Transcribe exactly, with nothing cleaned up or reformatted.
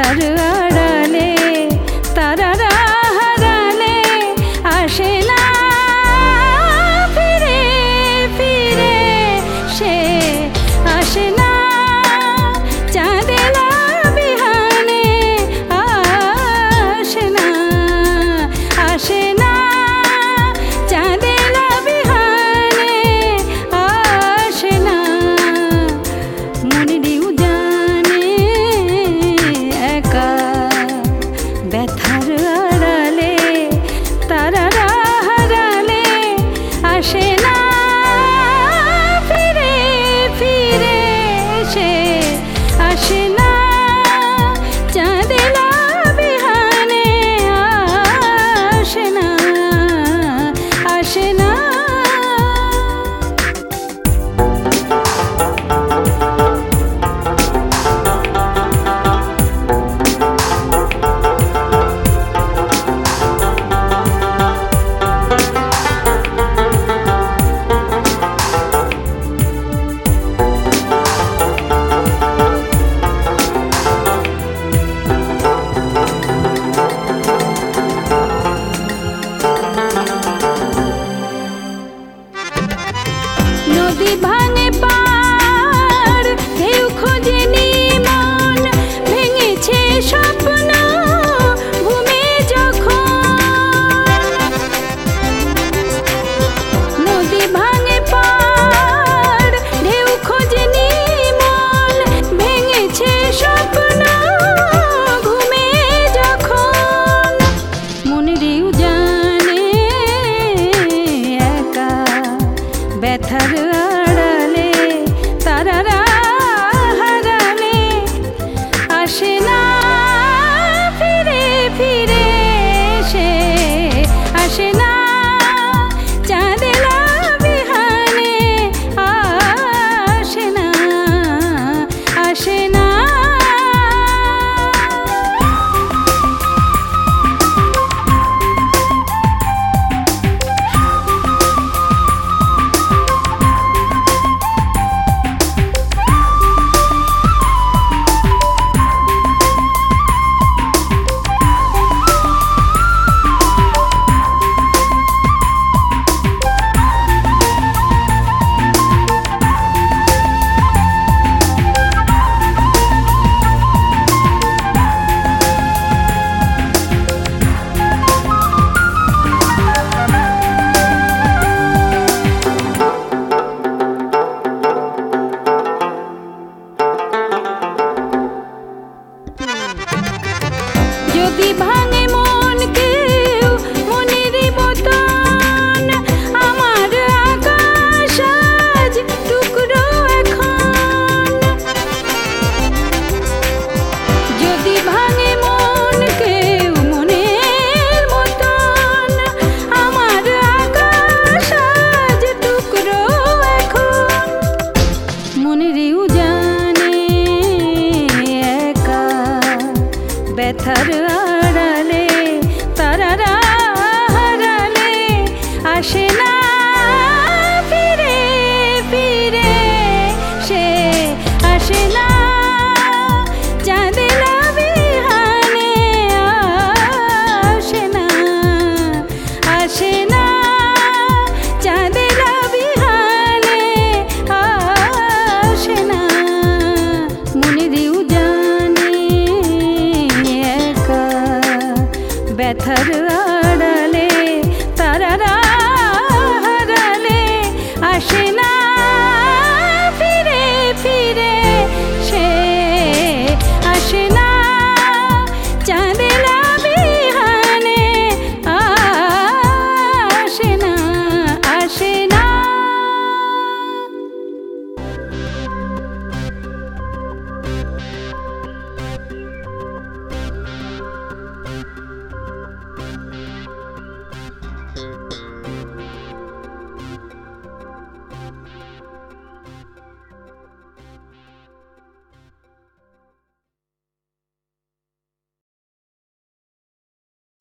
ব্যথার আড়ালে তারারা হারালে আসে না ফিরে ফিরে সে আসে না চাঁদেলা বিহানে আসে না আসে না চাঁদেলা বিহানে আসে না মনেরই উজানে একা ব্যথার আড়ালে তারারা হারালে আসে না ফিরে ফিরে সে আসে না চাঁদেলা বিহানে আসে না আসে না নদী ভাঙে পার ঢেউ খোঁজে মন ভেঙেছে স্বপ্ন ঘুমে যখন নদী ভাঙে পার ঢেউ খোঁজে মন ভেঙেছে স্বপ্ন ঘুমে যখন মনেরই উজানে একা ব্যথার আড়ালে তারারা হারালে আসে না ফিরে ফিরে সে আসে না চাঁদেলা বিহানে আসে না আসে না যদি ভাঙে মন কেউ মনেরই মতন আমার আকাশ আজ টুকরো এখন যদি ভাঙে মন কেউ মনের মতন আমার আকাশ আজ টুকরো এখন মনেরই উজানে একা ব্যথার আড়ালে তারারা হারালে আসে না ফিরে ফিরে সে আসে না চাঁদেলা বিহানে আসে না আসে না চাঁদেলা বিহানে আসে না মনেরই উজানে একা ব্যথার আড়ালে তারারা হারালে আসে না।